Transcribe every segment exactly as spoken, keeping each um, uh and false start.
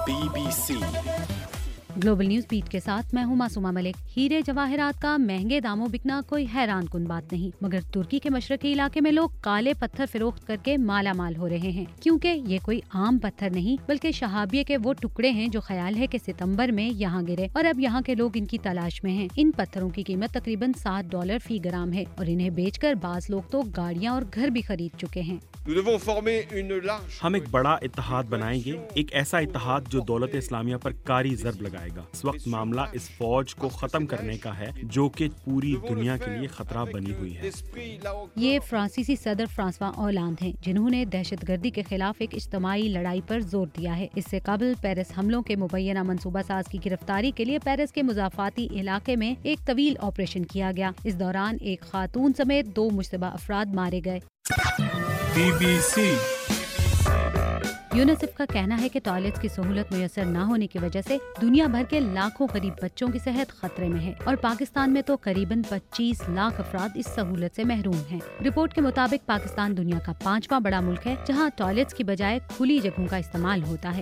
Be B C global news beat کے ساتھ میں ہوں معصومہ ملک۔ ہیرے جواہرات کا مہنگے داموں بکنا کوئی حیران کن بات نہیں، مگر ترکی کے مشرقی علاقے میں لوگ کالے پتھر فروخت کر کے مالا مال ہو رہے ہیں، کیونکہ یہ کوئی عام پتھر نہیں بلکہ شہابیہ کے وہ ٹکڑے ہیں جو خیال ہے کہ ستمبر میں یہاں گرے اور اب یہاں کے لوگ ان کی تلاش میں ہیں۔ ان پتھروں کی قیمت تقریباً سات ڈالر فی گرام ہے اور انہیں بیچ کر بعض لوگ تو گاڑیاں اور گھر بھی خرید چکے ہیں۔ ہم ایک بڑا اتحاد بنائیں گے، ایک ایسا اتحاد جو دولت اسلامیہ پر کاری ضرب لگائے گا۔ اس وقت معاملہ اس فوج کو ختم کرنے کا ہے جو کہ پوری دنیا کے لیے خطرہ بنی ہوئی ہے۔ یہ فرانسیسی صدر فرانسوا اولاند ہیں، جنہوں نے دہشت گردی کے خلاف ایک اجتماعی لڑائی پر زور دیا ہے۔ اس سے قبل پیرس حملوں کے مبینہ منصوبہ ساز کی گرفتاری کے لیے پیرس کے مضافاتی علاقے میں ایک طویل آپریشن کیا گیا۔ اس دوران ایک خاتون سمیت دو مشتبہ افراد مارے گئے۔ بی بی سی یونیسیف کا کہنا ہے کہ ٹوائلٹس کی سہولت میسر نہ ہونے کی وجہ سے دنیا بھر کے لاکھوں غریب بچوں کی صحت خطرے میں ہے اور پاکستان میں تو قریباً پچیس لاکھ افراد اس سہولت سے محروم ہیں۔ رپورٹ کے مطابق پاکستان دنیا کا پانچواں بڑا ملک ہے جہاں ٹوائلٹس کی بجائے کھلی جگہوں کا استعمال ہوتا ہے۔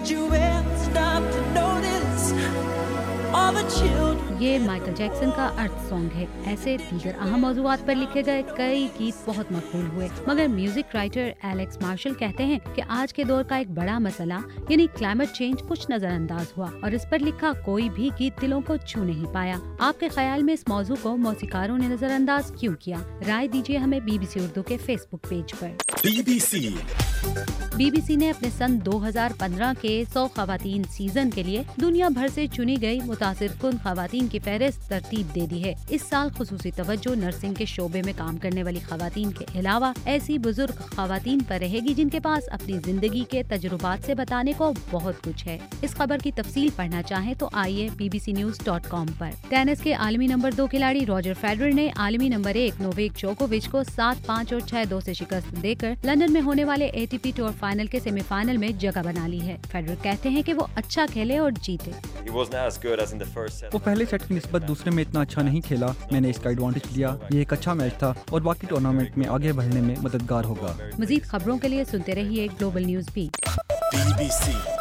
یہ مائیکل جیکسن کا ارتھ سانگ ہے۔ ایسے دیگر اہم موضوعات پر لکھے گئے کئی گیت بہت مقبول ہوئے، مگر میوزک رائٹر ایلیکس مارشل کہتے ہیں کہ آج کے دور کا ایک بڑا مسئلہ یعنی کلائمیٹ چینج کچھ نظر انداز ہوا اور اس پر لکھا کوئی بھی گیت دلوں کو چھو نہیں پایا۔ آپ کے خیال میں اس موضوع کو موسیقاروں نے نظر انداز کیوں کیا؟ رائے دیجیے ہمیں بی بی سی اردو کے فیس بک پیج پر۔ B B C B B C نے اپنے سن دو ہزار پندرہ کے سو خواتین سیزن کے لیے دنیا بھر سے چنی گئی متاثر کن خواتین کی فہرست ترتیب دے دی ہے۔ اس سال خصوصی توجہ نرسنگ کے شعبے میں کام کرنے والی خواتین کے علاوہ ایسی بزرگ خواتین پر رہے گی جن کے پاس اپنی زندگی کے تجربات سے بتانے کو بہت کچھ ہے۔ اس خبر کی تفصیل پڑھنا چاہیں تو آئیے B B C news dot com پر۔ ٹینس کے عالمی نمبر دو کھلاڑی روجر فیڈرر نے عالمی نمبر ایک نوویک جوکووچ کو سات پانچ اور چھ دو سے شکست دے کر لندن میں ہونے والے A T P tour final کے سیمی فائنل میں جگہ بنا لی ہے۔ فیڈرر کہتے ہیں کہ وہ اچھا کھیلے اور جیتے۔ وہ پہلے سیٹ کی نسبت دوسرے میں اتنا اچھا نہیں کھیلا، میں نے اس کا ایڈوانٹیج لیا۔ یہ ایک اچھا میچ تھا اور باقی ٹورنامنٹ میں آگے بڑھنے میں مددگار ہوگا۔ مزید خبروں کے لیے سنتے رہیے global news beat. B B سی